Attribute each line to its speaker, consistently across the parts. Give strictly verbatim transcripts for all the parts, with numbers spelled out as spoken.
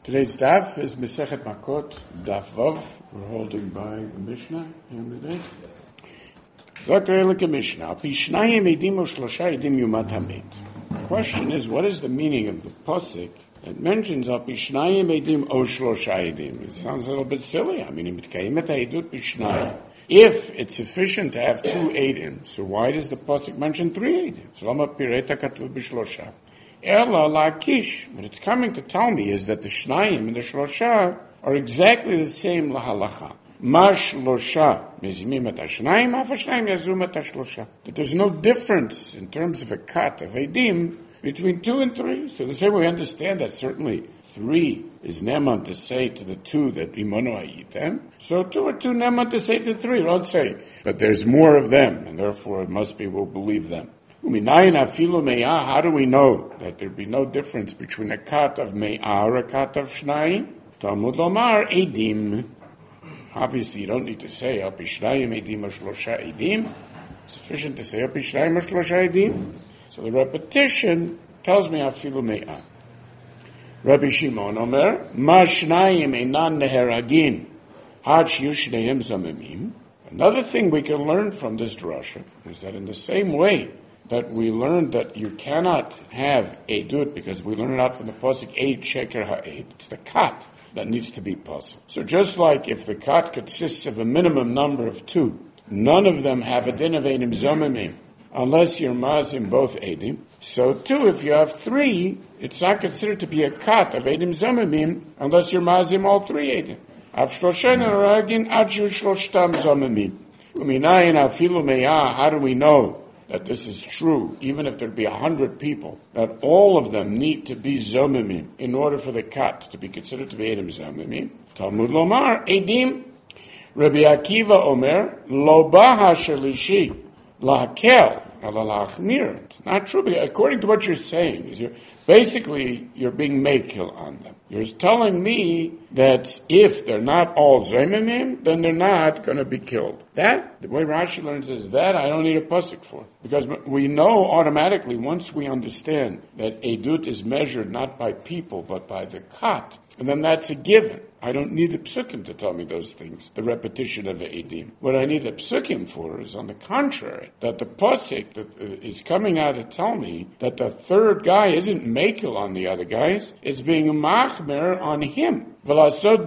Speaker 1: Today's daf is Masechet Makot, daf Vav. We're holding by the Mishnah here today.
Speaker 2: Yes.
Speaker 1: Zakar Mishnah. Pishnayim edim o shlosha edim yumat hamet. The question is, what is the meaning of the pasuk that mentions al pishnayim edim o shlosha edim? It sounds a little bit silly. I mean, mitkayemet haedut pishnayim. If it's sufficient to have two edim, so why does the pasuk mention three edim? So lama pireta katuv b'shlosha. Ela lakish. What it's coming to tell me is that the shnayim and the shlosha are exactly the same lahalacha. Ma shlosha mezimim et hashnayim, af hashnayim yazum et hashlosha. That there's no difference in terms of a cut of edim between two and three. So the same way we understand that certainly three is neman to say to the two that imono hayitem. So two are two neman to say to three. Don't say, but there's more of them, and therefore it must be we'll believe them. How do we know that there be no difference between a kat of me'ah or a kat of shnayim? Talmud lomar edim. Obviously, you don't need to say al pishnayim edim or shlosha edim. Sufficient to say al pishnayim or shlosha edim. So the repetition tells me afilu me'ah. Rabbi Shimon omer ma shnayim einan neheragin ad shiyu shneim zamimim. Another thing we can learn from this drasha is that in the same way that we learned that you cannot have edut, because we learned it out from the pasuk eid sheker ha'ed. It's the kat that needs to be possible. So just like if the kat consists of a minimum number of two, none of them have a din of edim zomimim, unless you're mazim both edim. So too, if you have three, it's not considered to be a kat of edim zomimim, unless you're mazim all three edim. Av shloshen aragin ad shu shloshtam zomimim. Uminayin afilu me'ah. How do we know that this is true, even if there be a hundred people, that all of them need to be zomimim in order for the kat to be considered to be edim zomimim? Talmud lomar edim. Rabbi Akiva omer lo baha shelishi lahakel ala lahachmir. It's not true. According to what you're saying, is you're basically you're being makil on them. You're telling me that if they're not all zomimim, then they're not going to be killed. That, the way Rashi learns is that I don't need a pasuk for. Because we know automatically, once we understand that edut is measured not by people, but by the kat, and then that's a given. I don't need the psukim to tell me those things, the repetition of the edim. What I need the psukim for is, on the contrary, that the pasuk that is coming out to tell me that the third guy isn't makil on the other guys, it's being machmer on him. Let's say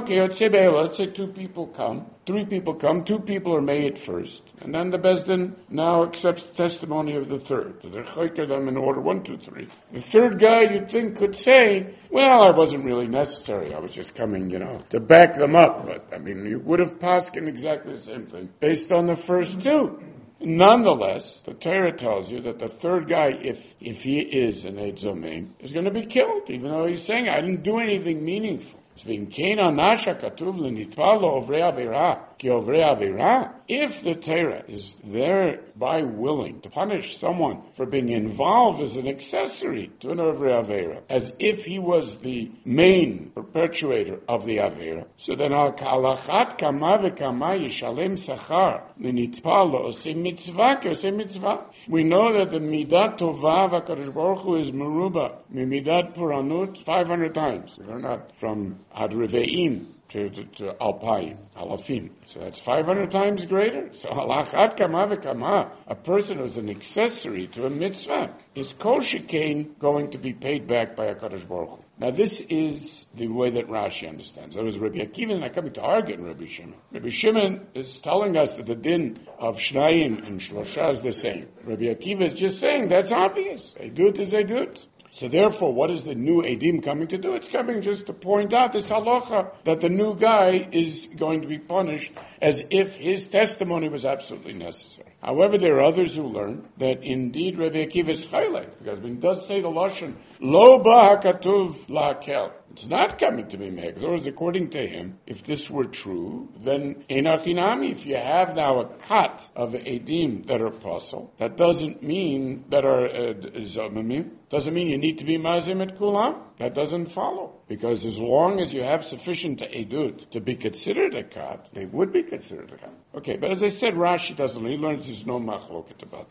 Speaker 1: two people come, three people come, two people are made first, and then the Bezdin now accepts the testimony of the third. So they're choker them in order one, two, three. The third guy you'd think could say, well, I wasn't really necessary, I was just coming, you know, to back them up. But, I mean, you would have passed in exactly the same thing based on the first two. Nonetheless, the Torah tells you that the third guy, if if he is an Eid Zomim, is going to be killed, even though he's saying, I didn't do anything meaningful. If the Torah is thereby willing to punish someone for being involved as an accessory to an Ovrei Avera, as if he was the main perpetuator of the Avera, so then al kalachat kama v'kama yishalem sachar l'nitpal lo oseh mitzvah ki oseh mitzvah. We know that the midat tova v'akadosh baruch hu is meruba mimidat puranut five hundred times. We're not from ad reveim to, to, to alpayim, alafim. So that's five hundred times greater. So halachat kama v'kama, a person who's an accessory to a mitzvah, is kol shekain going to be paid back by HaKadosh Baruch Hu. Now this is the way that Rashi understands. That was Rabbi Akiva not coming to argue in Rabbi Shimon. Rabbi Shimon is telling us that the din of Shnayim and Shlosha is the same. Rabbi Akiva is just saying that's obvious. Edut is edut. So therefore, what is the new Edim coming to do? It's coming just to point out this halacha that the new guy is going to be punished as if his testimony was absolutely necessary. However, there are others who learn that indeed Rabbi Akiva is chaylek, because when he does say the lashon lo ba hakatuv la'akel, it's not coming to be made. Because according to him, if this were true, then enachinami, if you have now a cut of edim that are apostle, that doesn't mean that are uh, zomimim, doesn't mean you need to be mazim et kulam. That doesn't follow. Because as long as you have sufficient edut to be considered a kat, they would be considered a kat. Okay, but as I said, Rashi doesn't. He learns there's no machloket about that.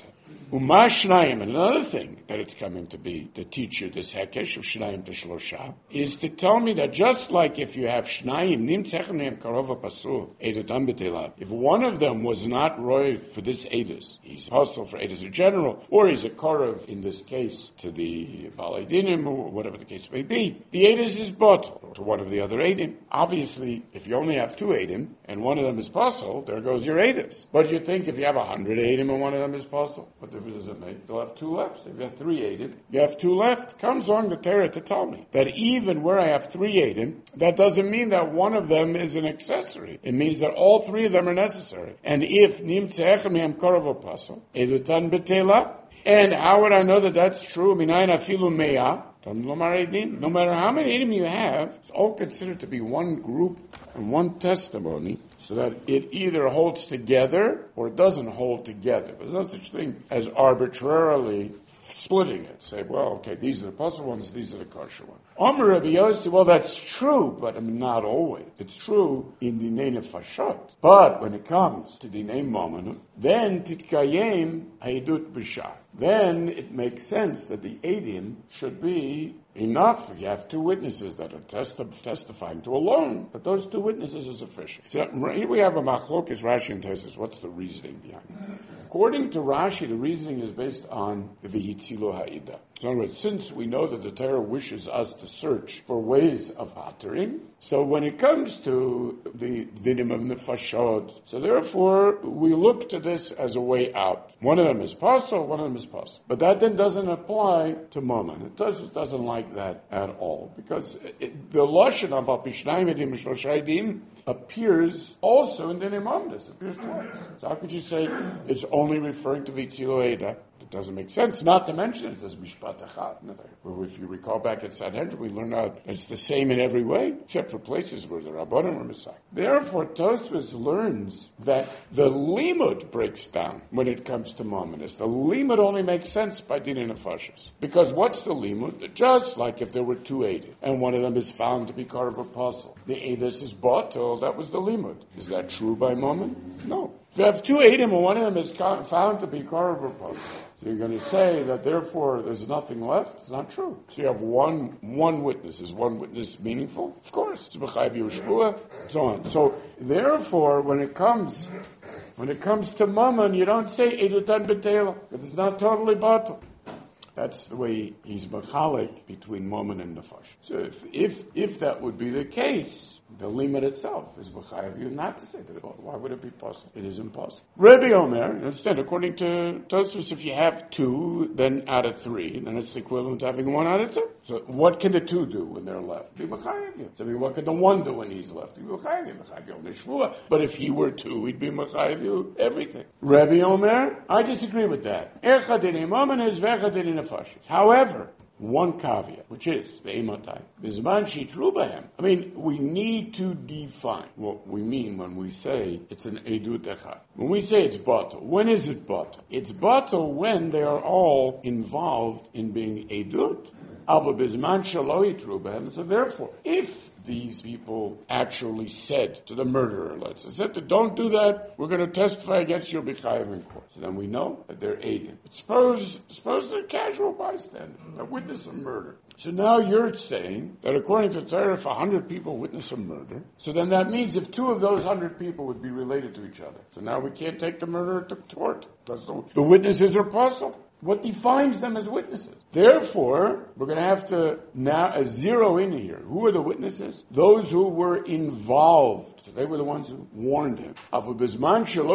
Speaker 1: Uma Shnayim, another thing that it's coming to be to teach you this Hekesh of Shnayim to Shlosha is to tell me that just like if you have Shnayim, Nim Techem Nehem Karova Pasul, Eidutan B'Teilah, if one of them was not roy for this Eidus, he's hostile for Eidus in general, or he's a Korov, in this case, to the Balei Dinim, or whatever the case may be, the Eidus is bottle to one of the other Eidim. Obviously, if you only have two Eidim, and one of them is Pasul, there goes your Eidus. But you think if you have a hundred Eidim and one of them is Pasul, what difference does it make? They'll have two left. If you have three Eidim, you have two left. Comes along the Torah to tell me that even where I have three Eidim, that doesn't mean that one of them is an accessory. It means that all three of them are necessary. And if Nim Tzechem Nehem Korov Pasul, Eidutan B'Teilah, and how would I know that that's true? Minayin afilu me'ah. No matter how many Eidim you have, it's all considered to be one group and one testimony, so that it either holds together or it doesn't hold together. There's no such thing as arbitrarily splitting it. Say, well, okay, these are the puzzle ones, these are the kosher ones. Amar Rabbi Yossi, well, that's true, but I mean, not always. It's true in Dinei Nefashot. But when it comes to Dinei Momenut, then Titkayem Haidut B'Shar. Then it makes sense that the Eidim should be enough if you have two witnesses that are testi- testifying to alone, but those two witnesses are sufficient. So here we have a machlokes, Rashi and Tosfos. What's the reasoning behind it? According to Rashi, the reasoning is based on the V'hitzilu Ha'ida. So in other words, since we know that the Torah wishes us to search for ways of hattering, so when it comes to the dinim of nefashot, so therefore we look to this as a way out. One of them is pasul, one of them is pasul. But that then doesn't apply to Mammon. It does, it doesn't like that at all, because it, the lashon of Apishnayim Edim Shlosha Eidim appears also in Dinim Amdas. It appears twice. So how could you say it's only referring to V'hitzilu Ha'ida? It doesn't make sense. Not to mention it says Mishpat Echad. If you recall back at Sanhedrin, we learned out it's the same in every way, except for places where the Rabbanim were Messiah. Therefore, Tosfos learns that the limud breaks down when it comes to Mamonis. The limud only makes sense by Dinei Nefashos. Because what's the limud? Just like if there were two Eidim, and one of them is found to be Korov Pasul. The Eidus is bottle, that was the limud. Is that true by Mammon? No. If you have two Eidim and one of them is found to be Korov Pasul, so you're going to say that therefore there's nothing left? It's not true. So you have one one witness. Is one witness meaningful? Of course. It's b'chayv Yerushvua, so on. So therefore, when it comes when it comes to Mammon, you don't say Eidutan B'Teilah, because it's not totally batal. That's the way he's machalik between Mammon and Nefash. So if if if that would be the case, the limit itself is b'chayav you not to say that. Why would it be possible? It is impossible. Rabbi Omer, understand, according to Tosfos, if you have two, then out of three, then it's the equivalent to having one out of two. So what can the two do when they're left? Be b'chayav you. So I mean, what can the one do when he's left? Be b'chayav you. B'chayav you only shvua. But if he were two, he'd be b'chayav you everything. Rabbi Omer, I disagree with that. Echad in Mammon is v'echad in Nefashos. However, one caveat, which is ve'imotai bizman shitru b'hem. I mean, we need to define what we mean when we say it's an edut echad. When we say it's batel, when is it batel? It's batel when they are all involved in being edut. Alva bizman shelo yitru b'hem. So therefore, if these people actually said to the murderer, let's say, said to don't do that, we're going to testify against your b'chayav in court. So then we know that they're aiding. But suppose, suppose they're casual bystanders, a witness of murder. So now you're saying that according to Torah, if a hundred people witness a murder, so then that means if two of those hundred people would be related to each other. So now we can't take the murderer to court because the, the witnesses are puzzled. What defines them as witnesses? Therefore, we're going to have to now uh, zero in here. Who are the witnesses? Those who were involved. So they were the ones who warned him. There was no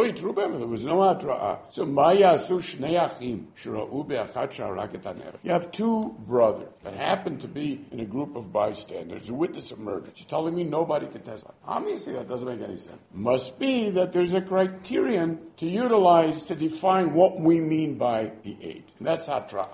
Speaker 1: atra'ah. So you have two brothers that happen to be in a group of bystanders, a witness of murder. You're telling me nobody can testify. Obviously, that doesn't make any sense. Must be that there's a criterion to utilize to define what we mean by the aid. And that's atra'ah.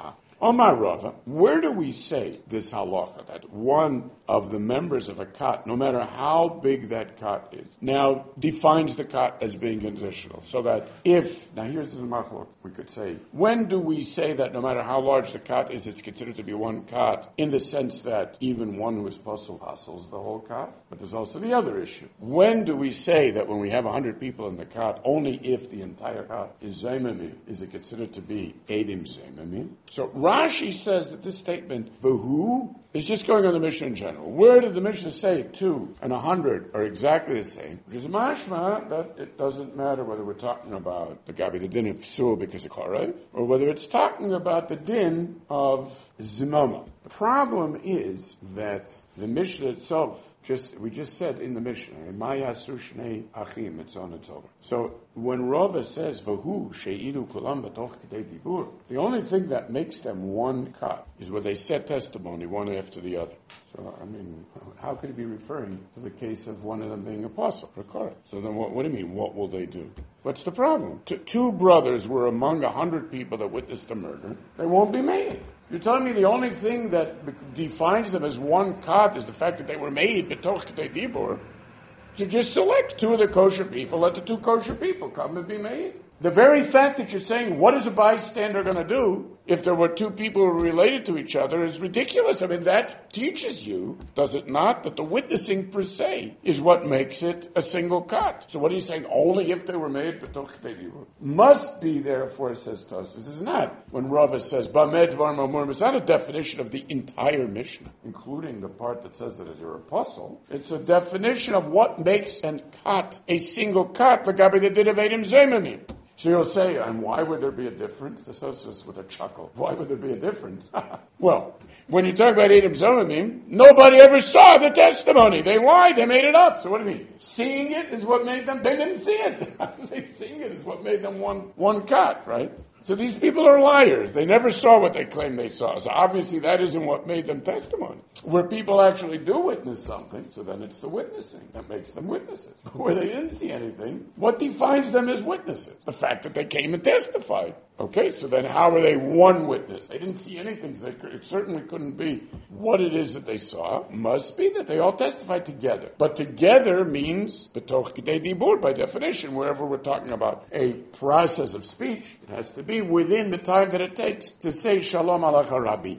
Speaker 1: Omar Rava, where do we say this halacha, that one of the members of a kat, no matter how big that kat is, now defines the kat as being conditional? So that if, now here's the machlok, we could say, when do we say that no matter how large the kat is, it's considered to be one kat, in the sense that even one who is puzzle puzzles the whole kat? But there's also the other issue. When do we say that when we have one hundred people in the kat, only if the entire kat is zaymamim, is it considered to be edim zaymamim? So Rashi says that this statement, v'hu, is just going on the Mishnah in general. Where did the Mishnah say two and a hundred are exactly the same? Which is mashma that it doesn't matter whether we're talking about the gabi, the din of psul because of korev, or whether it's talking about the din of zimoma. The problem is that the Mishnah itself, just we just said in the Mishnah, Mayasu shnei achim, it's on its over. So when Rava says v'hu sheidu kulam b'toch k'dei dibur, the only thing that makes them one kat is where they set testimony one after the other. So I mean, how could he be referring to the case of one of them being apostle for Korah? So then, what, what do you mean? What will they do? What's the problem? T- two brothers were among a hundred people that witnessed the murder. They won't be made. You're telling me the only thing that defines them as one kat is the fact that they were made b'toch k'dei dibur. You just select two of the kosher people, let the two kosher people come and be made. The very fact that you're saying, what is a bystander going to do if there were two people who were related to each other is ridiculous. I mean, that teaches you, does it not, that the witnessing per se is what makes it a single kat. So what are you saying? Only if they were made b'toch k'dei dibur. Must be, therefore, says Tosfos. This is not, when Rava says, Bameh dvar mamurim, it's not a definition of the entire Mishnah, including the part that says that it's your apostle. It's a definition of what makes an kat a single kat, l'gabi the din of edim zaymamim. So you'll say, and why would there be a difference? This is with a chuckle. Why would there be a difference? Well, when you talk about Edom Zomimim, nobody ever saw the testimony. They lied. They made it up. So what do you mean? Seeing it is what made them, they didn't see it. They seeing it is what made them one, one cut, right? So these people are liars. They never saw what they claim they saw. So obviously that isn't what made them testimony. Where people actually do witness something, so then it's the witnessing that makes them witnesses. But where they didn't see anything, what defines them as witnesses? The fact that they came and testified. Okay, so then how are they one witness? They didn't see anything, so it certainly couldn't be what it is that they saw. Must be that they all testified together. But together means b'toch k'dei dibur, by definition. Wherever we're talking about a process of speech, it has to be within the time that it takes to say Shalom Alecha Rabbi.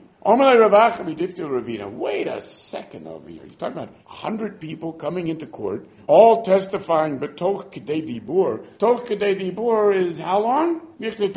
Speaker 1: Wait a second over here. You're talking about a hundred people coming into court, all testifying b'toch k'dei dibur. Toch k'dei dibur is how long? It's as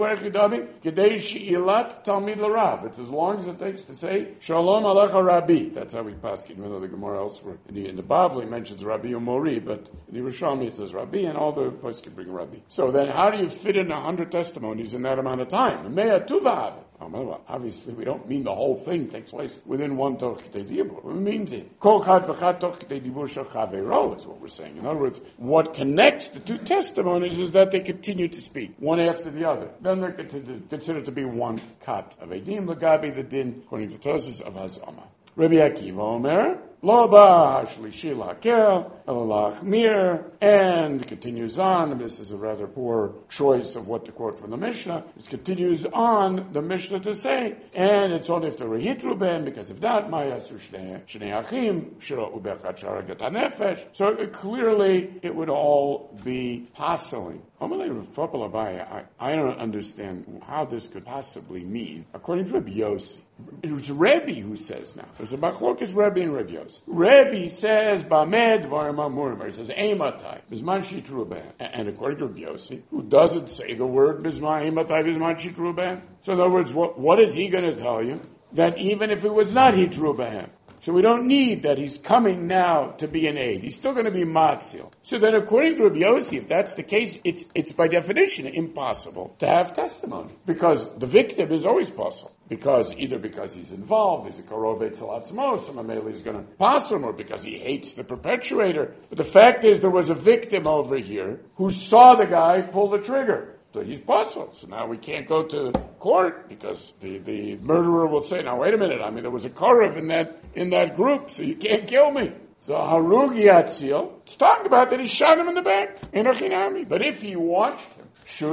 Speaker 1: long as it takes to say Shalom Alecha Rabbi. That's how we pass it. Even though the Gemara elsewhere in the, in the Bavli mentions Rabbi or Mori, but in the Yerushalmi it says Rabbi, and all the places can bring Rabbi. So then, how do you fit in a hundred testimonies in that amount of time? Mea tuvav. Obviously, we don't mean the whole thing takes place within one toch k'dei dibur. We mean it. Kol chad v'chad toch k'dei dibur shel chavero is what we're saying. In other words, what connects the two testimonies is that they continue to speak one after the other. Then they're considered to be one kat of edim l'gabi the din according to Tosfos of Hazama. Rabbi Akiva Omer, Lo ba shlishi lakel, el lachmir, and continues on, and this is a rather poor choice of what to quote from the Mishnah. It continues on the Mishnah to say, and it's only if there were hitru ben, because if not, ma yasu shnei achim, shiro ubechat sharagat hanefesh. So it, clearly it would all be possibly. I, I don't understand how this could possibly mean, according to Rabbi Yossi. It's Rebbe who says now. There's a machlokas Rebbe and Rabbi Yossi. Rebbe says, Bamed Dvarim Amurim. He says, Eimatai, Bizman Shitru Ben. And according to Rabbi Yossi, who doesn't say the word Bizman Eimatai, Bizman Shitru Ben. So in other words, what, what is he going to tell you? That even if it was not Hitru Ben, so we don't need that he's coming now to be an aid. He's still going to be matzil. So then according to Rabbi Yossi, if that's the case, it's it's by definition impossible to have testimony. Because the victim is always possible. Because either because he's involved, he's a karov etzel atzmos, so Mameli is going to pass him, or because he hates the perpetrator. But the fact is there was a victim over here who saw the guy pull the trigger. So he's puzzled. So now we can't go to court because the, the murderer will say, now wait a minute, I mean there was a korev in that in that group, so you can't kill me. So Harugi Atzil, it's talking about that he shot him in the back in a chinami. But if he watched him shoot him,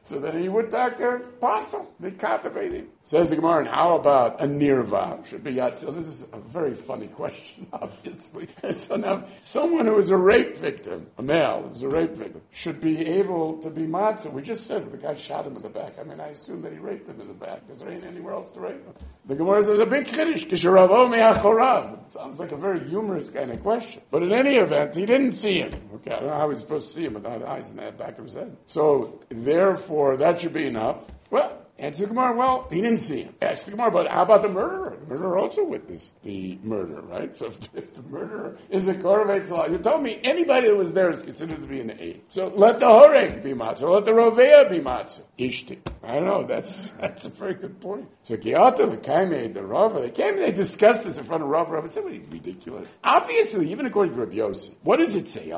Speaker 1: So then he would take a possible, the katav. Says the Gemara, and how about a nirva? Should be yatzil. This is a very funny question, obviously. So now, someone who is a rape victim, a male who's a rape victim, should be able to be matzah. We just said the guy shot him in the back. I mean, I assume that he raped him in the back because there ain't anywhere else to rape him. The Gemara says a big chiddush, kisharavo me'achorav. It sounds like a very humorous kind of question. But in any event, he didn't see him. Okay, I don't know how he's supposed to see him without eyes in the back of his head. So, therefore, that should be enough. Well, answer the Gemara, well, he didn't see him. Ask the Gemara, but how about the murderer? The murderer also witnessed the murder, right? So if, if the murderer is a korban salah, you told me anybody that was there is considered to be an aid. So let the horeg be matzah, let the roveah be matzah. Ishti. I don't know, that's that's a very good point. So Kiyata, the Kaimei, the Rava, they came and they discussed this in front of Rava. Rava said, somebody ridiculous. Obviously, even according to Rabbi Yossi, what does it say?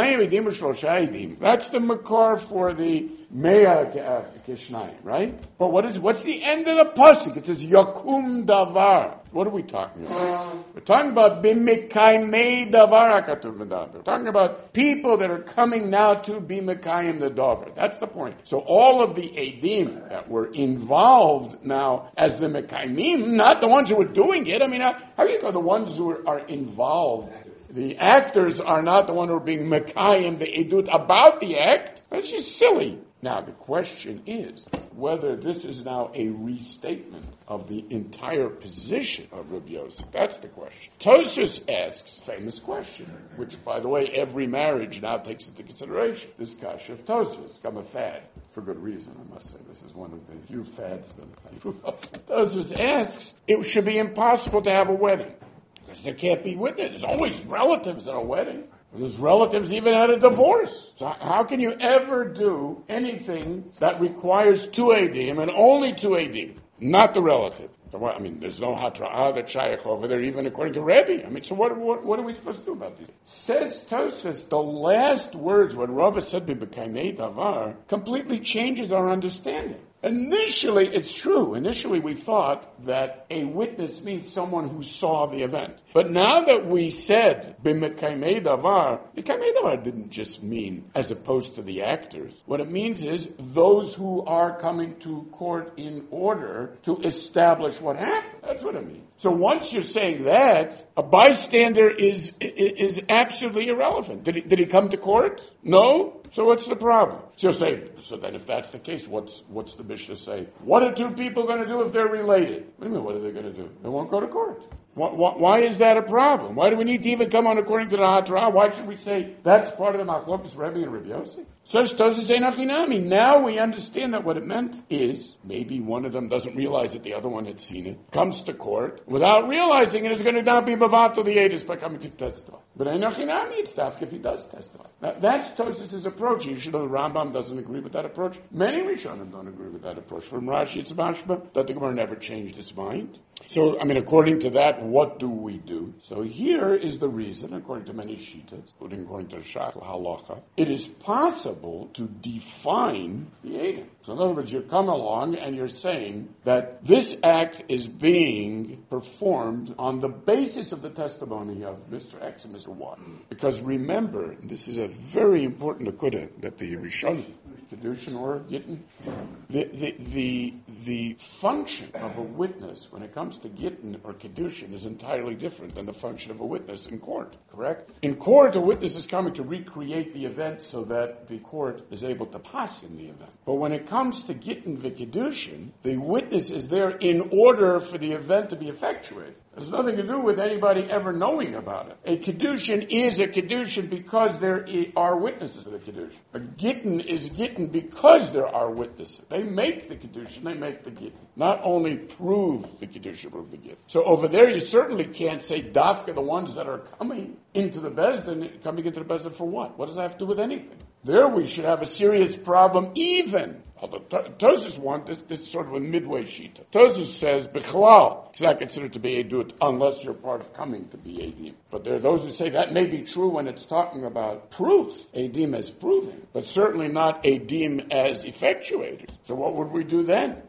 Speaker 1: That's the makar for the Meya Kishnayim, right? But what is what's the end of the pasuk? It says Yakum Davar. What are we talking about? We're talking about Bimikaimei Davar HaKatuv Medaber. We're talking about people that are coming now to Bimikaim the Davar. That's the point. So all of the Eidim that were involved now as the Mekaimim, not the ones who were doing it. I mean, how, how do you go? The ones who are, are involved. The actors are not the one who are being Mekayim, the Edut about the act. That's just silly. Now, the question is whether this is now a restatement of the entire position of Rabbi Yosef. That's the question. Tosfos asks, famous question, which, by the way, every marriage now takes into consideration. This kasha of Tosfos, become a fad. For good reason, I must say. This is one of the few fads that I grew up with. Tosfos asks, it should be impossible to have a wedding. Because there can't be witnesses. There's always relatives at a wedding. There's relatives even at a divorce. So how can you ever do anything that requires two Eidim and only two Eidim? Not the relative. So what, I mean, there's no Hatra'ah that Shaykh over there, even according to Rebbe. I mean, so what, what, what are we supposed to do about this? Says Tosfos, the last words, what Rava said, B'Bekainei Davar, completely changes our understanding. Initially, it's true. Initially, we thought that a witness means someone who saw the event. But now that we said, B'Mekaimei Davar, Mekaimei Davar didn't just mean as opposed to the actors. What it means is those who are coming to court in order to establish what happened. That's what it means. So once you're saying that, a bystander is is absolutely irrelevant. Did he, did he come to court? No? So what's the problem? So you'll say, so then if that's the case, what's what's the Mishnah say? What are two people going to do if they're related? What do you mean, what are they going to do? They won't go to court. Why, why, why is that a problem? Why do we need to even come on according to the Hatra'ah? Why should we say that's part of the Machlokes Rebbe and Rabbi Yossi? Says Tosfos Ein Achinami. Now we understand that what it meant is maybe one of them doesn't realize that the other one had seen it, comes to court, without realizing it is going to now be Bavato the Edis by coming to testify. But Ein Achinami, it's tough if he does testify. Now, that's Tosfos' approach. You should know the Rambam doesn't agree with that approach. Many Rishonim don't agree with that approach. From Rashi, it's mashma that the Gemara never changed its mind. So, I mean, according to that, what do we do? So here is the reason, according to many Shittas, including according to Shach Halacha, it is possible to define the Eidim. So in other words, you come along and you're saying that this act is being performed on the basis of the testimony of Mister X and Mister Y. Because remember, this is a very important akudah that the Rishon, Kedushin or Gittin, the, the, the, the function of a witness when it comes to Gittin or Kedushin is entirely different than the function of a witness in court, correct? In court, a witness is coming to recreate the event so that the court is able to pass in the event. But when it comes to Gittin v'Kedushin, the witness is there in order for the event to be effectuated. It has nothing to do with anybody ever knowing about it. A Kedushin is a Kedushin because there are witnesses to the Kedushin. A Gittin is Gittin because there are witnesses. They make the Kedushin, they make the Gittin. Not only prove the Kedushin, prove the Gittin. So over there you certainly can't say Dafka, the ones that are coming into the Bezdin, coming into the Bezdin for what? What does that have to do with anything? There we should have a serious problem even. Although Tosfos one, this, this is sort of a midway shita. Tosfos says, B'chalal, it's not considered to be Edut unless you're part of coming to be Edim. But there are those who say that may be true when it's talking about proof, Edim as proving, but certainly not Edim as effectuators. So what would we do then?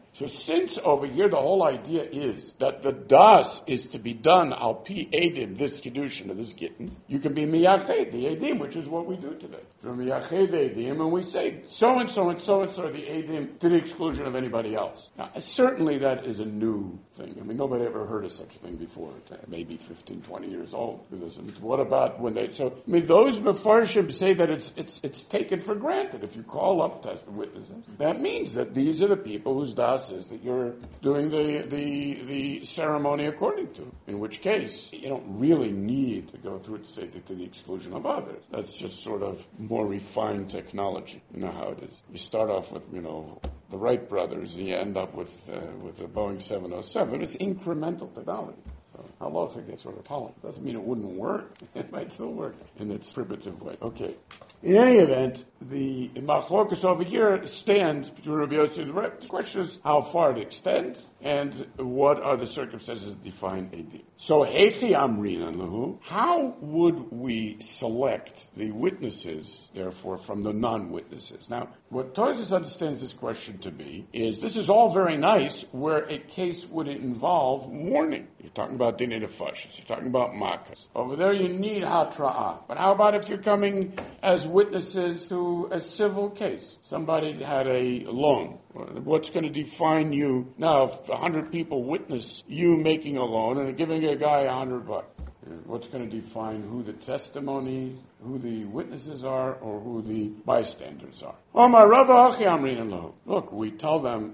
Speaker 1: So since over here the whole idea is that the das is to be done al pi edim, this kedushin of this gittin, you can be miyached the edim, which is what we do today. So miyached edim, and we say so and so and so and so are the edim to the exclusion of anybody else. Now certainly that is a new thing. I mean, nobody ever heard of such a thing before. Maybe fifteen, twenty years old. What about when they? So I mean, those mefarshim say that it's it's it's taken for granted. If you call up test witnesses, that means that these are the people whose das is that you're doing the the the ceremony according to. In which case, you don't really need to go through it to say that to the exclusion of others. That's just sort of more refined technology. You know how it is. You start off with you know. the Wright brothers, and you end up with uh, with a Boeing seven oh seven. It's incremental technology. So halacha gets sort of pollen. Doesn't mean it wouldn't work. It might still work in its primitive way. Okay. In any event, the machlokas over here stands between Rabbi Yossi and the Rebbe. The question is how far it extends and what are the circumstances that define Edim. So, Heichi Amrinan Lahu, how would we select the witnesses, therefore, from the non-witnesses? Now, what Tosfos understands this question to be is this is all very nice where a case would involve mourning. You're talking about Dinei Nefashos. You're talking about Makas. Over there you need Hatra'ah. But how about if you're coming as witnesses to a civil case? Somebody had a loan. What's going to define you? Now, if a hundred people witness you making a loan and giving a guy a hundred bucks, what's going to define who the testimony, who the witnesses are, or who the bystanders are? Look, we tell them,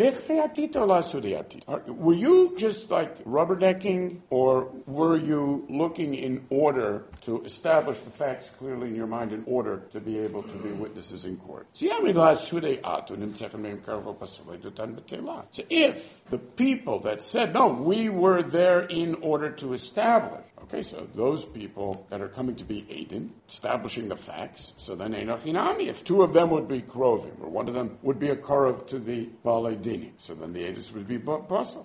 Speaker 1: were you just like rubbernecking, or were you looking in order to establish the facts clearly in your mind in order to be able to be witnesses in court? So if the people that said, no, we were there in order to establish, okay, so those people that are coming to be Eidim, establishing the facts, so then Einach Hinami, if two of them would be Krovim, or one of them would be a Korov to the Balei Dini, so then the Eidus would be Basel.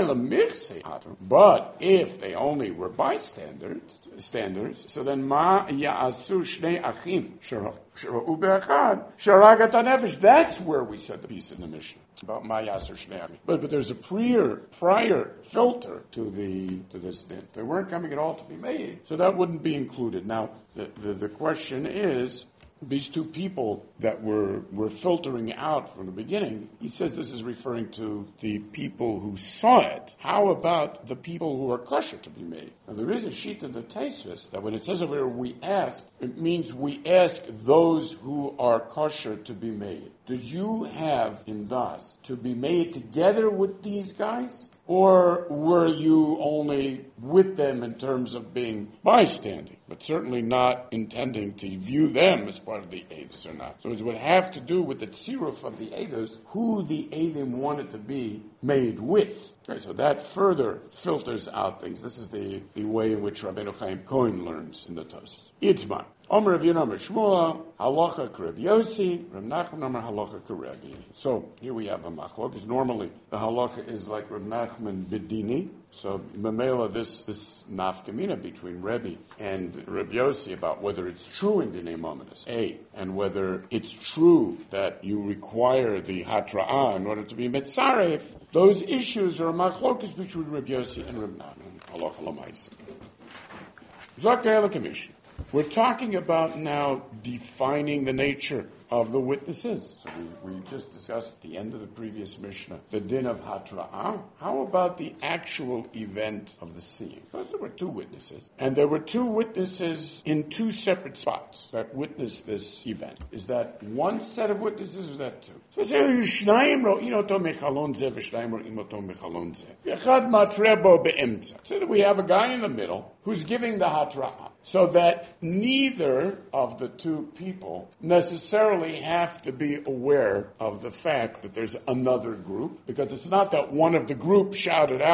Speaker 1: But if they only were bystanders, standards, so then Ma Ya'asu Shnei Achim, that's where we said the piece in the Mishnah about Mayas or Shnei. But but there's a prior prior filter to the to this din. They weren't coming at all to be made, so that wouldn't be included. Now the the, the question is, these two people that were, were filtering out from the beginning, he says this is referring to the people who saw it. How about the people who are kosher to be made? Now there is a sheet in the Tosfos that when it says over here we ask, it means we ask those who are kosher to be made. Did you have in Das to be made together with these guys? Or were you only with them in terms of being bystanding, but certainly not intending to view them as part of the Eidos or not? So it would have to do with the tziruf of the Eidos, who the Eidim wanted to be made with. Okay, so that further filters out things. This is the, the way in which Rabbeinu Chaim Cohen learns in the Tosfos. Itzman. Omer Rav Yonah Shmuel, halacha k'Rav Yossi, Rav Nachman Omer halacha k'Rebbe. So here we have a machlok, because normally the halacha is like Rav Nachman Bedini. So Mamela, this this nafkamina between Rebbe and Rav Yossi about whether it's true in Dinei Mominus, A, and whether it's true that you require the hatra'ah in order to be metzaref. Those issues are a machlokas between Rav Yossi and Rav Nachman. Halacha l'maisa. Zakei l'Kamishna. We're talking about now defining the nature of the witnesses. So we, we just discussed at the end of the previous Mishnah the din of Hatra'ah. How about the actual event of the seeing? Because there were two witnesses, and there were two witnesses in two separate spots that witnessed this event. Is that one set of witnesses, or is that two? So that we have a guy in the middle who's giving the Hatra'ah. So that neither of the two people necessarily have to be aware of the fact that there's another group, because it's not that one of the group shouted out,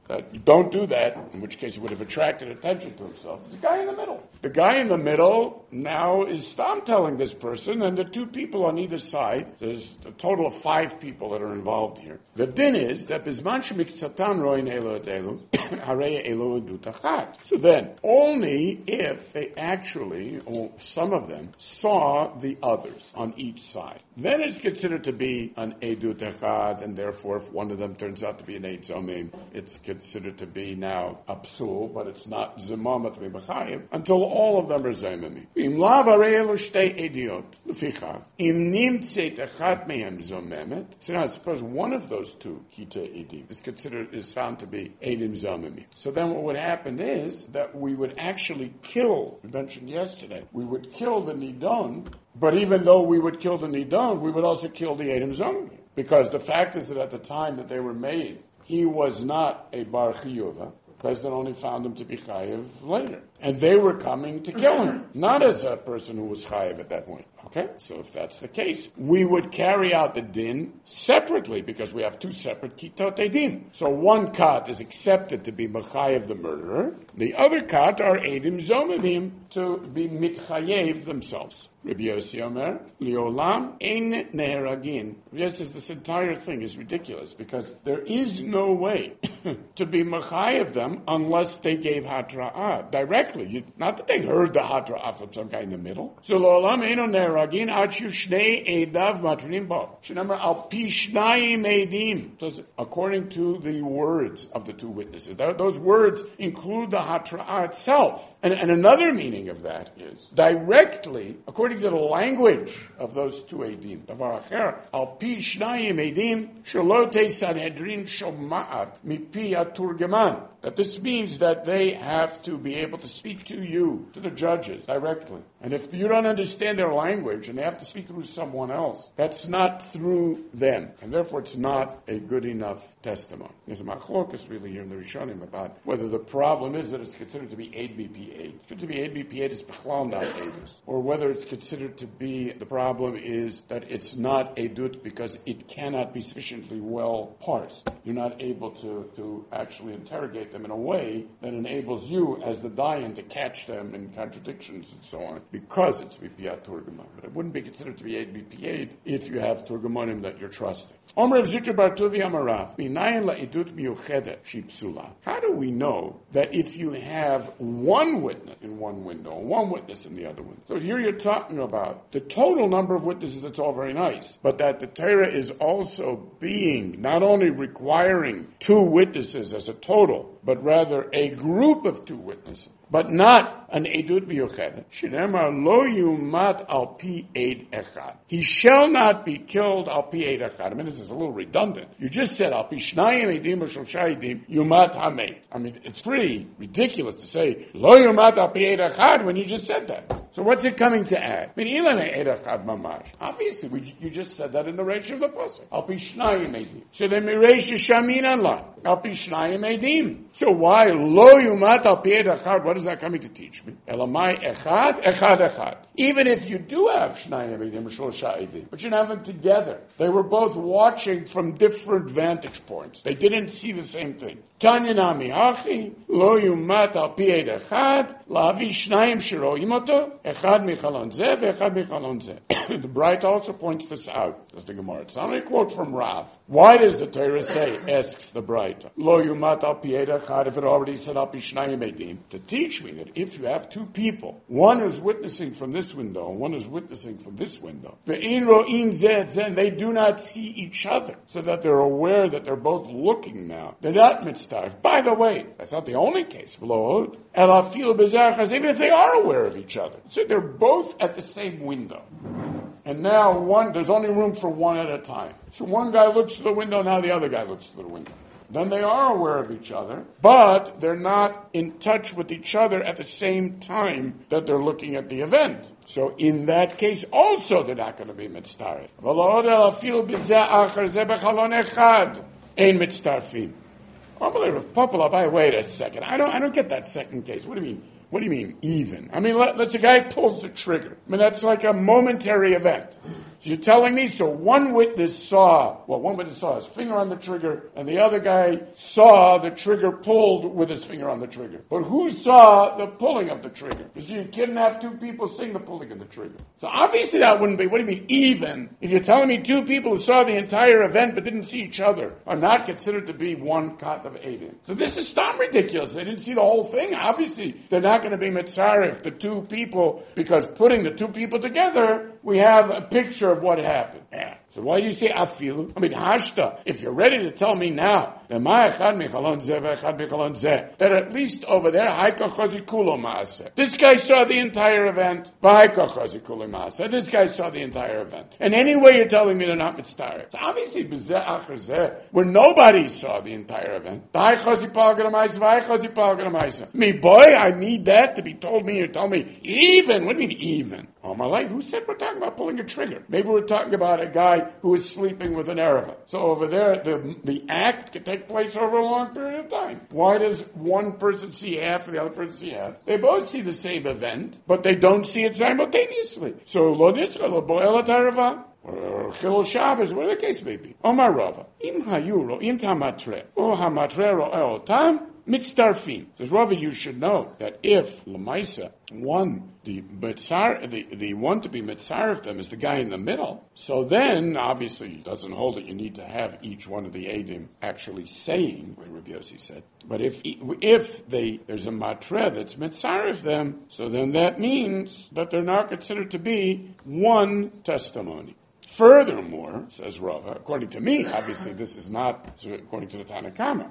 Speaker 1: that you don't do that, in which case he would have attracted attention to himself. The guy in the middle. The guy in the middle now is Stam telling this person, and the two people on either side, there's a total of five people that are involved here. The din is that Bizman Shemiksatan Roin Elo Elu, Harei Elo Edut. So then, only if they actually, or some of them, saw the others on each side, then it's considered to be an Edut Echad, and therefore if one of them turns out to be an Eid Zomim, it's considered to be now a psul, but it's not Zimam to be B'chayim, until all of them are Zomimi. Im lav harei elu shtei ediot, lefichach, im nimtzeit echad mehem zomemet, so now suppose one of those two kitei edim is considered, is found to be edim zomimi. So then what would happen is that we would actually kill, we mentioned yesterday, we would kill the nidon, but even though we would kill the nidon, we would also kill the edim zomimi. Because the fact is that at the time that they were made, he was not a bar chiyuva. The president only found him to be chayiv later. And they were coming to kill him, not as a person who was chayiv at that point. Okay? So if that's the case, we would carry out the din separately, because we have two separate kitot edim. So one kat is accepted to be mechayev the murderer. The other kat are edim zomimim to be mitchayev themselves. Rabbi Yossi Omer, Liolam ein neheragin. Yes, this entire thing is ridiculous, because there is no way to be mechayev them unless they gave hatra'ah directly. You, not that they heard the hatra'ah from some guy in the middle. So Liolam ein neheragin ad shnei edav matrim bo. Shnamar al pi shnayim edim. According to the words of the two witnesses. Those words include the hatra'ah itself. And, and another meaning of that is directly, according to the language of those two edim. Davar acher, al pi shnayim edim, shalote sanhedrin shoma'at mipi aturgeman. That this means that they have to be able to speak to you, to the judges, directly. And if you don't understand their language and they have to speak through someone else, that's not through them. And therefore it's not a good enough testimony. There's a machlokas really here in the Rishonim about whether the problem is that it's considered to be Eid B P eight. It's considered to be Eid B P eight is Bechlal not Eidus. Or whether it's considered to be, the problem is that it's not Eidut because it cannot be sufficiently well parsed. You're not able to, to actually interrogate them in a way that enables you as the dayan to catch them in contradictions and so on, because it's Vipiyat Turgamon. But it wouldn't be considered to be Eid B P eight if you have Turgamonim that you're trusting. Omer of Zikr Bar Tuvi Amarav, Minayin la'idut miyuchedet shipsula. How do we know that if you have one witness in one window, one witness in the other window? So here you're talking about the total number of witnesses, that's all very nice, but that the Torah is also being, not only requiring two witnesses as a total, but rather a group of two witnesses, but not an edut biyuchedet. Shneimar lo yumat al pi eid echad. He shall not be killed al pi eid echad. I mean, this is a little redundant. You just said al pi shnayim edim or shloshah edim yumat hamet. I mean, it's pretty ridiculous to say lo yumat al pi eid echad when you just said that. So what's it coming to add? I mean, ilan eid echad mamash. Obviously, we, you just said that in the reish of the pasuk. Al pi shnayim edim. So the mireish shamin Allah. Al pi shnayim edim. So why lo yumat al pi eid echad? What is that coming to teach me? Elamai echad, echad echad. Even if you do have shnayim edim or shlosha edim, but you have them together. They were both watching from different vantage points. They didn't see the same thing. Tanya nami hachi, lo yumat al pi eid echad, la'avi shnayim shiroyim oto, echad michalon zeh, ve'echad michalon zeh. The Bright also points this out. That's the Gemara. It's not a quote from Rav. Why does the Torah say, asks the Bright, lo yumat al pi eid echad, if it already said al pi shnayim edim? To teach me that if you have two people, one is witnessing from this window, and one is witnessing from this window, ve'in ro'in zeh zeh, they do not see each other, so that they're aware that they're both looking now. They're not mitzvah. By the way, that's not the only case. Even if they are aware of each other. So they're both at the same window. And now one, there's only room for one at a time. So one guy looks to the window, now the other guy looks to the window. Then they are aware of each other, but they're not in touch with each other at the same time that they're looking at the event. So in that case, also they're not going to be mitztaref. Ein mitztarfim. Unbelievable. Wait a second. I don't, I don't get that second case. What do you mean? What do you mean even? I mean, let, let's a guy pulls the trigger. I mean, that's like a momentary event. So you're telling me, so one witness saw, well, one witness saw his finger on the trigger, and the other guy saw the trigger pulled with his finger on the trigger. But who saw the pulling of the trigger? Because you couldn't have two people seeing the pulling of the trigger. So obviously that wouldn't be, what do you mean, even? If you're telling me two people who saw the entire event but didn't see each other are not considered to be one kat of Eidim. So this is stam ridiculous. They didn't see the whole thing. Obviously, they're not going to be mitzaref, the two people, because putting the two people together, we have a picture of what happened. Yeah. So why do you say afilu? I mean, hashta. If you're ready to tell me now that at least over there, this guy saw the entire event. This guy saw the entire event. And anyway, you're telling me they're not mitzaref. So obviously, where nobody saw the entire event. Me boy, I need that to be told me. You tell me even. What do you mean even? Oh my life, who said we're talking about pulling a trigger? Maybe we're talking about a guy who is sleeping with an Arava. So over there, the the act could take place over a long period of time. Why does one person see half and the other person see half? They both see the same event, but they don't see it simultaneously. So lo nitzra lo boel Arava. Or Chilul Shabbos, whatever the case may be. Omar Rava, im hayuro, im tamatre, o hamatre ro eotam, mitzdarfin. Says Rava, you should know that if Lamaisa, one, the mitzar, the, the one to be mitzaref them is the guy in the middle, so then, obviously, it doesn't hold that you need to have each one of the Eidim actually saying what Rabbi Yossi said. But if if they there's a matre that's mitzaref them, so then that means that they're not considered to be one testimony. Furthermore, says Rava, according to me, obviously this is not according to the Tanakama.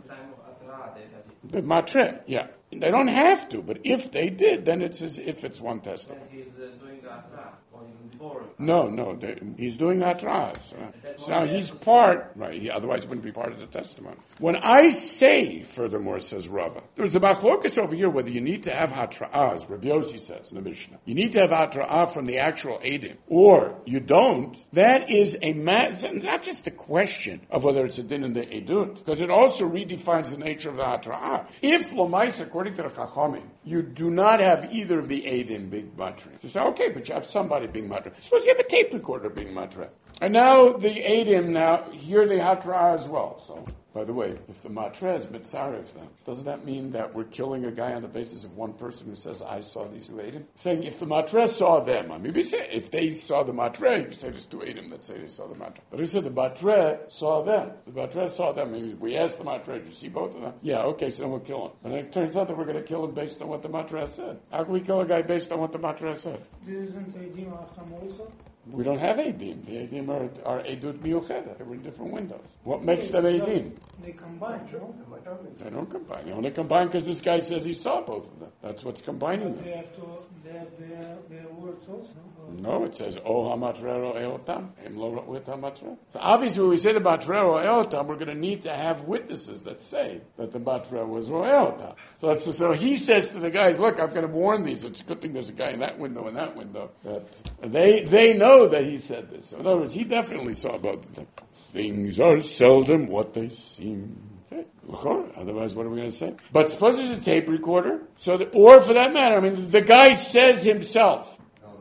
Speaker 1: The matre, yeah. They don't have to, but if they did, then it's as if it's one testimony.
Speaker 2: He's uh, doing atra, or even before.
Speaker 1: No, no, they, he's doing atra. So, so now he's part, right, he, otherwise he wouldn't be part of the testimony. When I say, furthermore, says Rava, there's a machlokas over here whether you need to have hatra'ah, as Rabbi Yossi says in the Mishnah. You need to have hatra'ah from the actual Eidim, or you don't. That is a, ma- it's not just a question of whether it's a din in the Eidut, because it also redefines the nature of the hatra'ah. If Lamaisa, according to the Chachamim, you do not have either of the Eidim being matre. You say, okay, but you have somebody being matre. Suppose you have a tape recorder being matre. And now the Eidim now hear the hatra'ah as well. So, by the way, if the matre is mitzaref then, doesn't that mean that we're killing a guy on the basis of one person who says, I saw these two Eidim? Saying if the matre saw them, I mean, we say, if they saw the matre, you say there's two Eidim that say they saw the matre. But he said the matre saw them. The matre saw them. I mean, we asked the matre, did you see both of them? Yeah, okay, so then we'll kill him. And it turns out that we're going to kill him based on what the matre said. How can we kill a guy based on what the matre said?
Speaker 3: Isn't Eidim Acham also?
Speaker 1: We don't have Eidim. The Eidim are, are Eidut Miucheda. They were in different windows. What makes them Eidim?
Speaker 3: They combine, no?
Speaker 1: They don't combine. They only combine because this guy says he saw both of them. That's what's combining them.
Speaker 3: They have to, they have their, their words also,
Speaker 1: no? No, it says, O hamatrero eotam, em lo ra'u hamatre. So obviously when we say the matrero eotam, we're going to need to have witnesses that say that the matrero was ro'eotam. So that's, so he says to the guys, look, I'm going to warn these. It's a good thing there's a guy in that window and that window. That they, they know that he said this. So in other words, he definitely saw both of them. Things are seldom what they seem. Okay. Otherwise, what are we going to say? But suppose it's a tape recorder, so that, or for that matter, I mean, the guy says himself,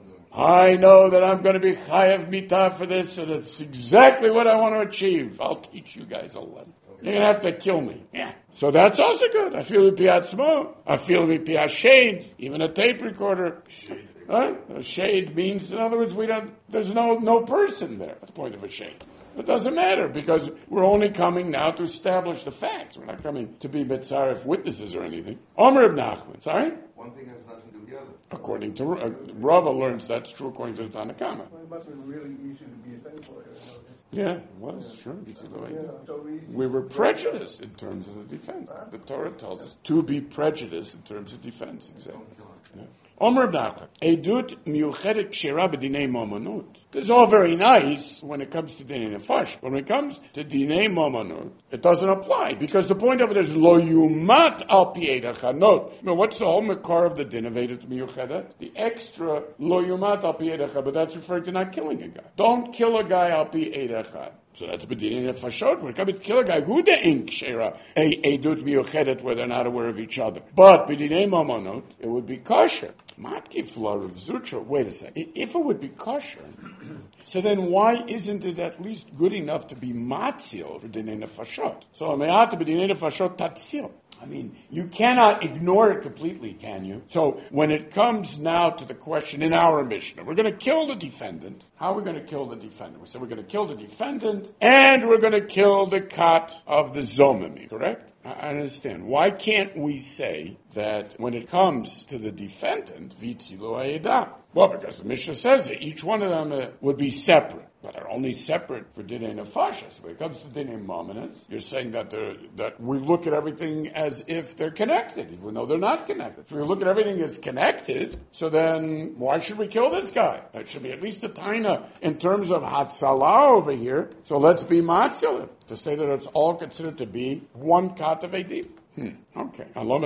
Speaker 1: I know that I'm going to be chayav mitah for this, and it's exactly what I want to achieve. I'll teach you guys a lesson. You're going to have to kill me. Yeah. So that's also good. I feel piat smo. I feel piat shade. Even a tape recorder. Right? A shade means, in other words, we don't. There's no no person there. That's the point of a shade. It doesn't matter because we're only coming now to establish the facts. We're not coming to be mitzaref witnesses or anything. Omer ibn Nachman. Sorry?
Speaker 4: One thing has nothing to do with the other.
Speaker 1: According to uh, Rava learns that's true according to the Tanakama.
Speaker 5: Well, it must have been really easy to be a thankful.
Speaker 1: Yeah, it was, sure. It's the way
Speaker 5: Yeah, so easy.
Speaker 1: we were prejudiced in terms of the defense. The Torah tells us to be prejudiced in terms of defense. Exactly. Yeah. Omer B'Nachman, Edut miuchedet kshira b'dinei momonut. This is all very nice when it comes to dinei nefash. When it comes to dinei momonut, it doesn't apply because the point of it is lo yumat al pi edachanot. Now, what's the whole makar of the din of edut miuchedet? The extra lo yumat al pi edachanot, but that's referring to not killing a guy. Don't kill a guy al pi edachanot. So that's B'dinei Nefashot. We're coming to kill a guy who the ink shera a edut miyuchedet where they're not aware of each other. But B'dinei Mamonot, it would be kosher. Matkif of Zutra. Wait a second. If it would be kosher, so then why isn't it at least good enough to be matzil for B'dinei Nefashot? So Me'at B'dinei Nefashot tatzil. I mean, you cannot ignore it completely, can you? So when it comes now to the question in our Mishnah, we're going to kill the defendant. How are we going to kill the defendant? We said we're going to kill the defendant and we're going to kill the kat of the zomimi, correct? I understand. Why can't we say that when it comes to the defendant, vitzilu ha'edah? Well, because the Mishnah says that each one of them uh, would be separate, but are only separate for dinei nefashos. So when it comes to dinei mominus, you're saying that they're, that we look at everything as if they're connected, even though they're not connected. So we look at everything as connected, so then why should we kill this guy? That should be at least a taina in terms of hatzalah over here. So let's be matzilim, to say that it's all considered to be one kat of edim. Hmm. Okay.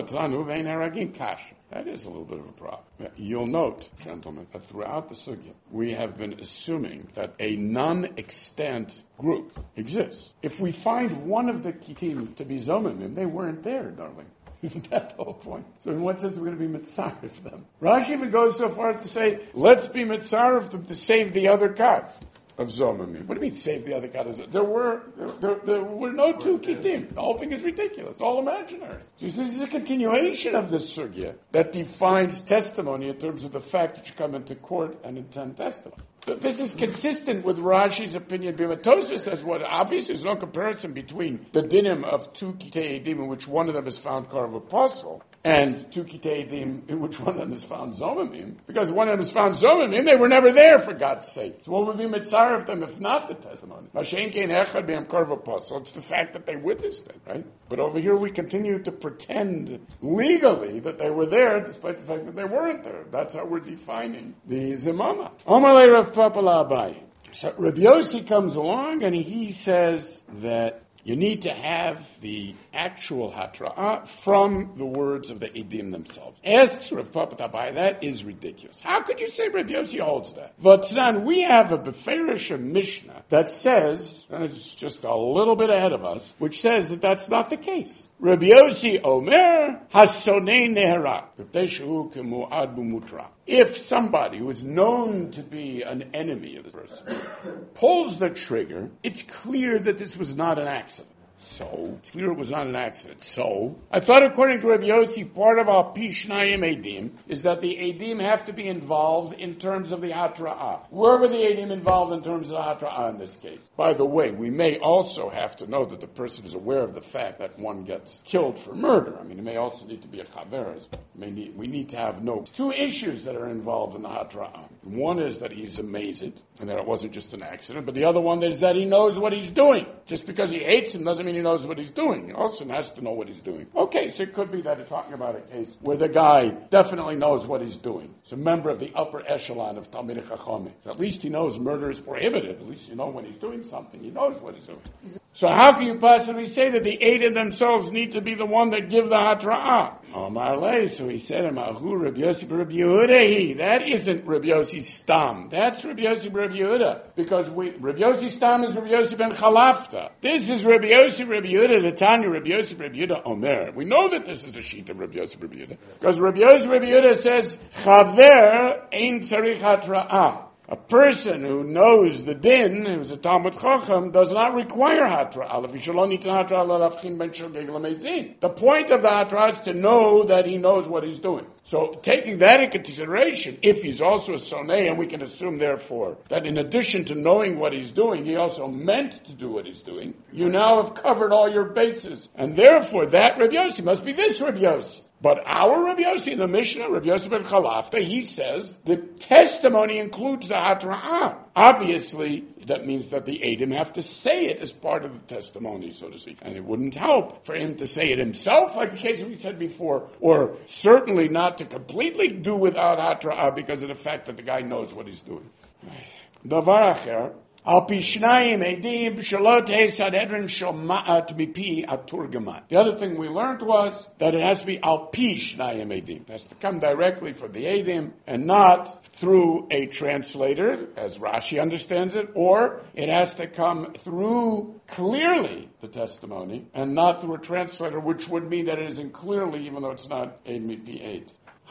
Speaker 1: That is a little bit of a problem. You'll note, gentlemen, that throughout the sugya, we have been assuming that a non-extant group exists. If we find one of the kitim to be zomimim, they weren't there, darling. Isn't that the whole point? So in what sense are we going to be mitzaref them? Rashi even goes so far as to say, let's be mitzaref them to save the other kat of zomimim. What do you mean save the other kat? There were there, there, there were no two kitim. The whole thing is ridiculous. All imaginary. So this is a continuation of this sugya that defines testimony in terms of the fact that you come into court and intend testimony. But this is consistent with Rashi's opinion. Tosfos says what obviously there's no comparison between the dinim of two kitei edim in which one of them is found karav apostle and two kitei edim in which one of them is found zomimim. Because one of them is found zomimim, they were never there for God's sake. So what would be mitzar of them if not the testimony? Mashen kein echad be'em karav apostle. It's the fact that they witnessed it, right? But over here we continue to pretend legally that they were there despite the fact that they weren't there. That's how we're defining the zimama. Omalei Rav Papa Abaye. So Rabbi Yossi comes along and he says that you need to have the actual hatra'ah from the words of the edim themselves. Asks Rav Papa Abaye, that is ridiculous. How could you say Rabbi Yossi holds that? V'tznan, we have a Beferish Mishnah that says, and it's just a little bit ahead of us, which says that that's not the case. Rabbi Yossi Omer hasonei nehera b'peshu kemu'ad b'mutra. If somebody who is known to be an enemy of the person pulls the trigger, it's clear that this was not an accident. So, it's clear it was not an accident. So, I thought according to Rabbi Yossi, part of our Pishnayim Edim is that the Edim have to be involved in terms of the Hatra'ah. Where were the Edim involved in terms of the Hatra'ah in this case? By the way, we may also have to know that the person is aware of the fact that one gets killed for murder. I mean, it may also need to be a Chaveres. Need, we need to have no two issues that are involved in the Hatra'ah. One is that he's amazed, and that it wasn't just an accident, but the other one is that he knows what he's doing. Just because he hates him doesn't mean he knows what he's doing. He also has to know what he's doing. Okay, so it could be that it's talking about a case where the guy definitely knows what he's doing. He's a member of the upper echelon of Talmidei Chachamim. So at least he knows murder is prohibited. At least you know when he's doing something, he knows what he's doing. So how can you possibly say that the eight in themselves need to be the one that give the hatra'ah? Oh, so he said, Mahu Rabbi Yossi Rabbi Yehuda. That isn't Rabbi Yossi's stam. That's Rabbi Yossi Rabbi Yehuda. Because we, Rabbi Yossi's stam is Rabbi Yossi ben Chalafta. This is Rabbi Yossi Rabbi Yehuda, the Tanya Rabbi Yossi Rabbi Yehuda Omer. We know that this is a sheet of Rabbi Yossi Rabbi Yehuda. Because Rabbi Yossi Rabbi Yehuda says, Chaver ein tzarich hatra'ah. A person who knows the din, who's a Talmud Chacham, does not require hatra'ah. The point of the hatra'ah is to know that he knows what he's doing. So, taking that into consideration, if he's also a sonei, and we can assume, therefore, that in addition to knowing what he's doing, he also meant to do what he's doing, you now have covered all your bases. And therefore, that Rabbi Yossi must be this Rabbi Yossi. But our Rabbi Yossi in the Mishnah, Rabbi Yossi ben Chalafta, he says the testimony includes the hatra'ah. Obviously, that means that the Eidim have to say it as part of the testimony, so to speak. And it wouldn't help for him to say it himself, like the case we said before, or certainly not to completely do without hatra'ah because of the fact that the guy knows what he's doing. Davar acher, Al pishnayim edim shalot Sanhedrin shoma'at mipi aturgaman. The other thing we learned was that it has to be al pishnayim edim. It has to come directly from the edim and not through a translator, as Rashi understands it, or it has to come through clearly the testimony and not through a translator, which would mean that it isn't clearly, even though it's not eid mipi eid.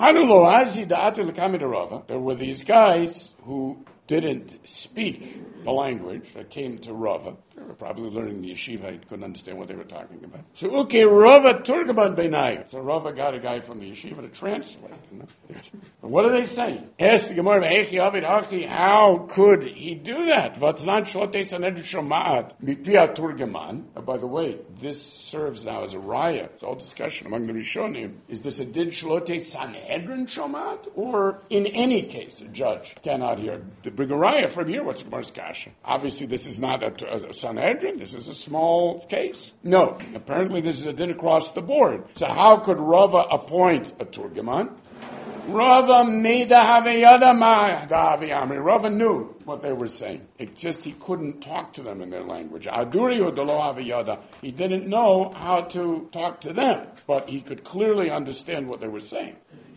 Speaker 1: There were these guys who didn't speak the language that came to Rava. They were probably learning the yeshiva. He couldn't understand what they were talking about. So, okay, Rava Turgaman Benayu. So Rava got a guy from the yeshiva to translate. You know? But what are they saying? Ask the Gemara, how could he do that? By the way, this serves now as a raya. It's all discussion among the Rishonim. Is this a did shlote Sanhedrin shomat? Or in any case, a judge cannot hear the big raya from here? What's Gemara's kasha? Obviously, this is not a, a, a Sanhedrin. This is a small case. No. Apparently, this is a din across the board. So how could Rava appoint a Turgaman? Rava made a havayada ma Rava knew what they were saying. It's just he couldn't talk to them in their language. Aduri udalo havayada. He didn't know how to talk to them, but he could clearly understand what they were saying.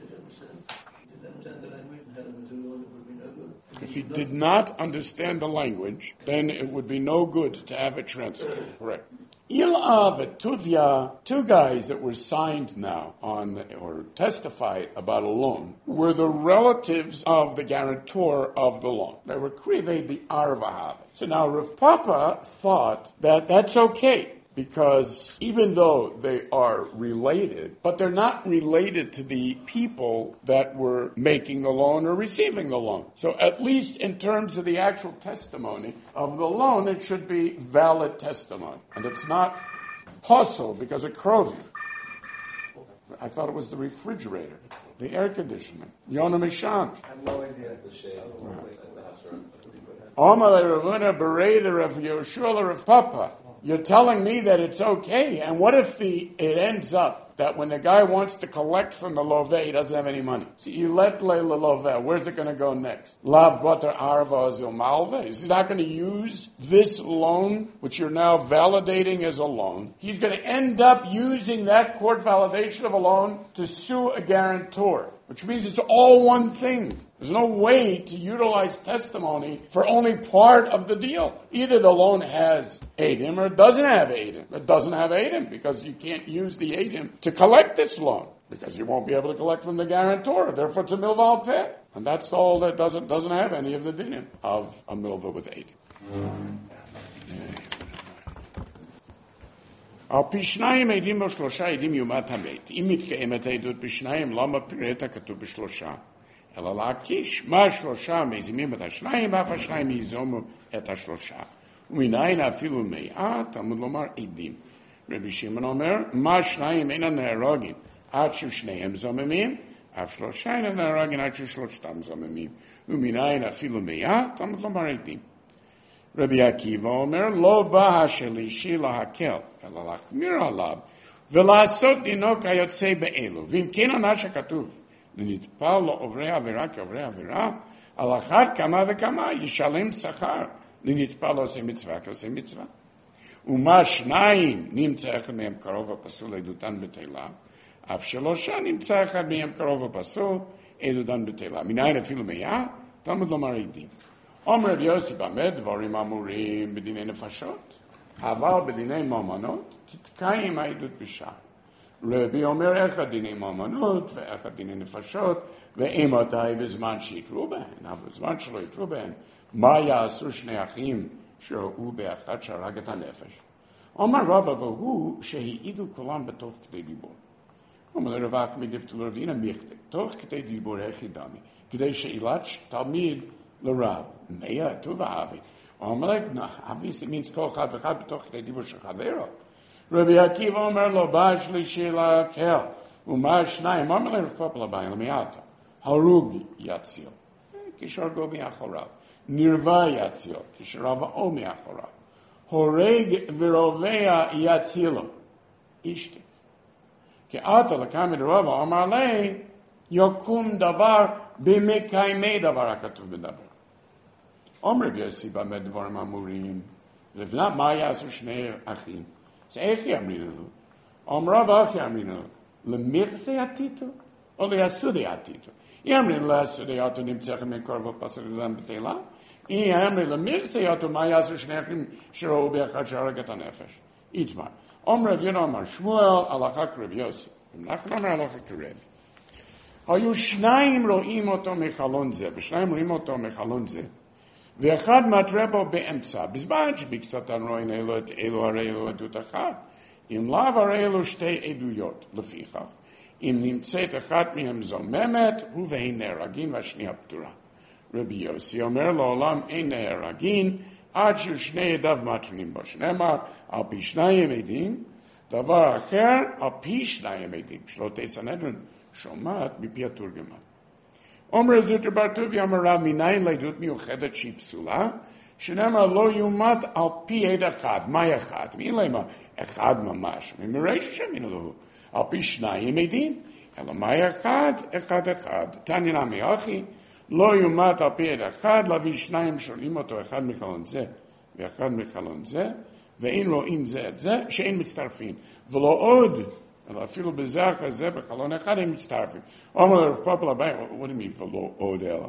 Speaker 1: If he did not understand the language, then it would be no good to have it translated. Correct. Ilav and Tuvia, two guys that were signed now on, or testified about a loan, were the relatives of the guarantor of the loan. They were krivei the arvahav. So now Rav Papa thought that that's okay, because even though they are related, but they're not related to the people that were making the loan or receiving the loan. So at least in terms of the actual testimony of the loan, it should be valid testimony. And it's not possible because of krovi. I thought it was the refrigerator, the air conditioner. Yonah Mishan.
Speaker 5: I have no idea.
Speaker 1: Omar Ravuna Bereda Rav Yoshua Rav Papa. You're telling me that it's okay, and what if the it ends up that when the guy wants to collect from the loveh, he doesn't have any money? So you let le loveh. Where's it going to go next? Lav bater arva zil malve. Is he not going to use this loan, which you're now validating as a loan? He's going to end up using that court validation of a loan to sue a guarantor, which means it's all one thing. There's no way to utilize testimony for only part of the deal. Either the loan has Adim or it doesn't have Adim. It doesn't have Adim because you can't use the Adim to collect this loan because you won't be able to collect from the guarantor. Therefore, it's a milva al peh. And that's all that doesn't doesn't have any of the dinim of a milva with Adim. Al pishnayim edim o shlosha edim yumat hamet. Im mitkeemet edut pishnayim lama pireta katuv b'shlosha. אלא להקיש מה שלושה מזימים את השניים, ואף השניים יזומו את השלושה. ומנין אפילו מעט, תלמוד לומר עדים. רבי שמעון אומר, מה שניים אינם נהרגים עד ששניהם זוממים, אף שלושה אינם נהרגים עד ששלושתם זוממים. ומנין אפילו מעט, תלמוד לומר עדים. רבי עקיבא אומר, לא בא השלישי להקל, אלא להחמיר עליו, ולעשות דינו כיוצא באלו. ואם כן ענה שכתוב, ונטפל לעוברי עבירה כעוברי עבירה, על אחת כמה וכמה ישלם שכר לנטפל עושה מצווה כעושה מצווה. ומה שניים נמצא אחד מהם קרוב הפסול עדותן בתילה, אף שלושה נמצא אחד מהם קרוב הפסול עדותן בתילה. מניין אפילו מאה, תלמוד לומר עדים. אומר רבי יוסי, במה דברים אמורים בדיני נפשות, אבל בדיני ממונות תתקיים העדות בשעה. רבי אומר איך דיני ממונות ואיך דיני נפשות, ואימתי בזמן שיתרו בהן, אבל בזמן שלא יתרו בהן, מה יעשו שני אחים שראו באחד שהרג את הנפש? אומר רבא והוא שהעידו כולם בתוך כדי דיבור. אומר לרב אחמד דפתו לרבינה מיכתב, תוך כדי דיבור היחידמי, כדי שאילת תלמיד לרב, מאה טוב אבי. אומר להם, obviously means כל אחד ואחד בתוך כדי דיבור של חברו. רבי עקיבא אומר לו, בא שלישי להקל, ומה שניים, אומר לרב פאפה לבאים למעטה, הרוג יציל, כשהרגו מאחוריו, נרווה יציל, כשרבעו מאחוריו, הורג ורובע יצילו, אשתי. כי עתה לקם מדרבה, אמר לי, יקום דבר במקיימי דבר הכתוב בדבר. Om Rav Yossi b'med dvarim amurim. Levna ma yasu shnei achim. So echi amrinu. Om Rav achi amrinu. Lemirse atitu. O le'asudi atitu. Yamrin le'asudi atu nimtzechem mekorvo pasuk l'zem b'teila. I amri lemirse atu ma yasu shnei achim shiro u'be'achad sharagat ha'nefesh. Itmar. Om Rav Yonah Amar Shmuel alachak Rav Yossi. Nachman Amar alachak Rav. היו שניים רואים אותו מחלון זה, ושניים רואים אותו מחלון זה, ואחד מתרה בו באמצע, בזמן שבקצתן רואים אלו את אלו הרי אלו עדות אחת, אם לאו הרי אלו שתי עדויות, לפיכך, אם נמצאת אחת מהם זוממת, הוא והיא נהרגין והשנייה פטורה. רבי יוסי אומר לעולם אין נהרגין, עד ששני עדיו מתרנים בו, שנאמר, על פי שניים עדים, דבר אחר, על פי שניים עדים, שלא תסנדרן, שומעת מפי התורגמן. אומר זוטר בר טוביה אמר רב מניין לעדות מיוחדת שהיא פסולה, שנאמר לא יומת על פי עד אחד. מה אחד? מי למה? אחד ממש. ממרש שמינו לו. על פי שניים עדים. אלא מה אחד? אחד אחד. תני נמי אחי, לא יומת על פי עד אחד, להביא שניים שואלים אותו, אחד מחלון זה ואחד מחלון זה, ואין רואים זה את זה, שאין מצטרפים. ולא עוד, אלא אפילו בזה אחרי זה, בחלון אחד הם מצטרפים. אומר לרב פאפה לבית, what do you mean ולא עוד אלא?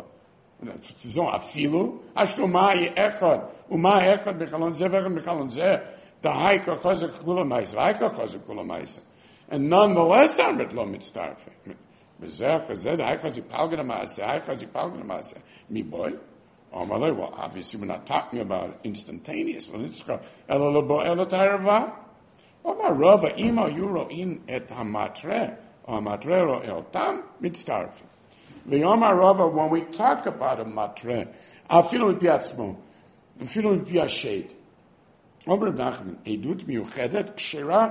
Speaker 1: זו אפילו, אשתו מה אחד, ומה אחד בחלון זה ואחד בחלון זה, דהי כחוזק כולה מייסה, והי כחוזק כולה מייסה. And nonetheless, אמרת לא מצטרפים. בזה אחרי זה, דהי חזיק פלגן המעשה, דהי חזיק פלגן המעשה. מי בוי? אומר לי, well, obviously we're not talking about instantaneous, אלא לבוא אל את הערבה. אומר רבא, אם היו רואים את המטרה, או המטרה רואה אותם, מצטרפים. ויאמר רבא, when we talk about a מטרה, אפילו מפי עצמו, אפילו מפי השד, אומר נחמן, עדות מיוחדת, כשרה,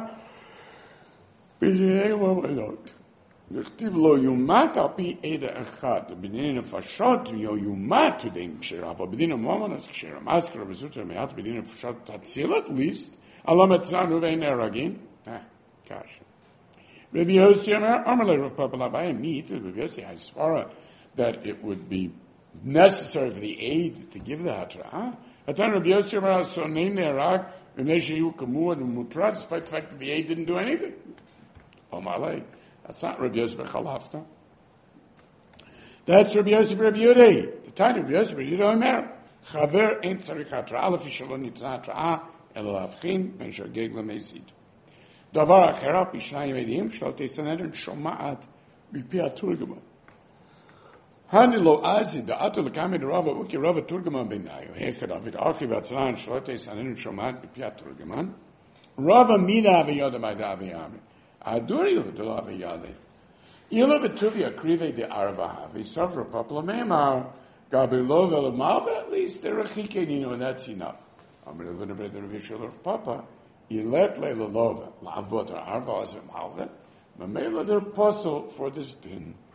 Speaker 1: בדיני ומלות. וכתיב לא יומת על פי עדה אחד, בדיני נפשות לא יומת עדים כשרה, אבל בדיני מומנס כשרה, מה אזכרה בזוטר מעט, בדיני נפשות תצילת ליסט, Allah metzanu vein eragin. Ah, gosh. Rabbi Yossi Amar Rav Papa Labai meet Rabbi Yossi Hasvara that it would be necessary for the aid to give the hatra. Atan Rabbi Yossi Amar Sonim Nerag V'neshayu Kamuad Mutra, despite the fact that the aid didn't do anything. Oh my, that's not Rabbi Yossi Bechalafta. That's Rabbi Yossi Rabbi Yudei. The time Rabbi Yossi Rabbi Yudei Omer Chaver ain't tzarich hatra. Aleph Yishalon Yitzah hatra. אלא להבחין בין שגג למזיד. דבר אחר, פי שניים עדים, שלא תסנדרן שומעת מפי התורגמן. הני לא עזי, דעתו לקמי דרבה, וכי רבה תורגמן ביניו, היכד אבית ארכי והצלן, שלא תסנדרן שומעת מפי התורגמן. רבה מידה ויודה מידה ויאמר. הדוריו דלה ויודה. אילו וטוביה קריבי דערבה, ויסוף רפפלה מימר, גבילו ולמלווה, at least they're a chikeniנו, and that's enough. I'm going to read the revision of Papa. Yilet leilolova, lavot or arva as a malva. Mamela, they're puzzle for this din.